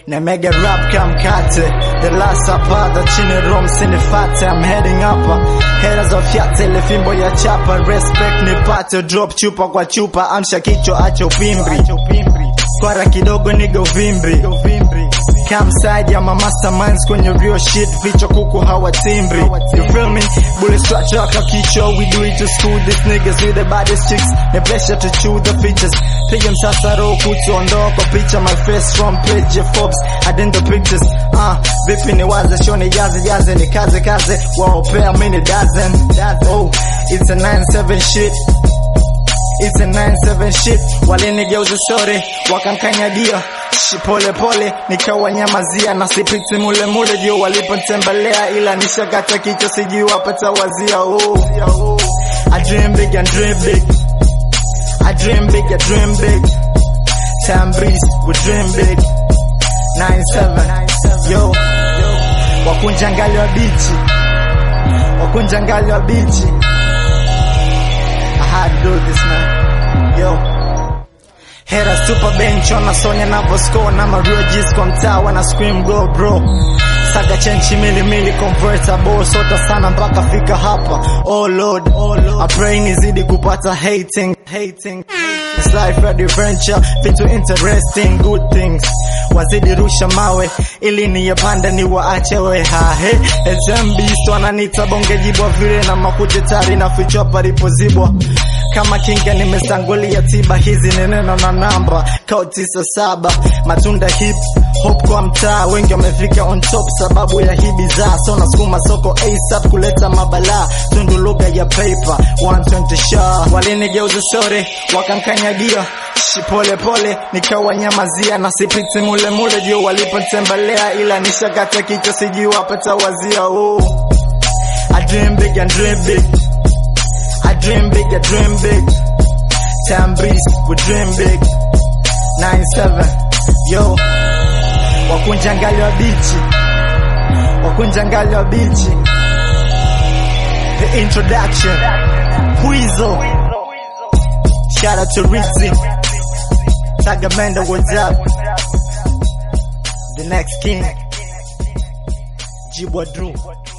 Na mega rap kamkate, the last supper chini rom sinifate. I'm heading up, haters of yate ile fimbo ya chapa. Respect nipate, drop chupa kwa chupa. Amsha kichwa acha upimbi, kwara kidogo niga uvimbi. Come side ya my masterminds kwenye real shit. Vichwa kuku hawa timbri. You feel me? Bullet structure waka kichwa. We do it to school. These niggas with the baddest chicks. The pressure to chew the features. Piga msasa roho kutu ondoa kwa picha. My face from page Forbes. Add the pictures. Vipi ni waze show ni yaze ni kaze. Wao pair mini dozen. Oh, it's a 9-7 shit. It's a 9-7 shit. Walinigeuza story wakankanyagia. Pole nikawa nyamazia na sipiti mule juu walipotembelea ila nishakata kichwa sijui wapata wazia. I dream big and dream big. I dream big, I dream big. Time breeze, we dream big. 9-7, yo. Wakunjangali wa bichi. I had to do this, man. Yo. Haters super bench on a Sonya navo score. Na mario G's kwa mtaa wana scream go bro. Saga chenchi mili convertible. Sota sana mpaka fika hapa. Oh Lord, I pray nizidi kupata hating. This life adventure, vitu interesting, good things. Wazidi rusha mawe, ili niyapanda ni waache we hahe. SMB wananita bonge jibwa vile na makutetari na fichwa palipozibwa. Kama kinga nimesangulia tiba hizi ni neno na namba. Kao 97, matunda hip hop kwa mtaa. Wengi wamefika on top sababu ya hii bidhaa. So nasukuma soko ASAP kuleta mabala. Tundu lugha ya paper 120 sha. Walinigeuza story wakankanyagia. Pole nikawa nyamazia na sipiti mule juu walipotembelea ila nishakata kichwa sijui wapata wazia. I dream big and dream big. I dream big, I dream big. Time breeze, we dream big. 9-7, yo. Wakunjangali wa bichi. The introduction, Weasel. Shout out to Rizzy. Tagamenda, what's up? The next king, Jibwa Drew.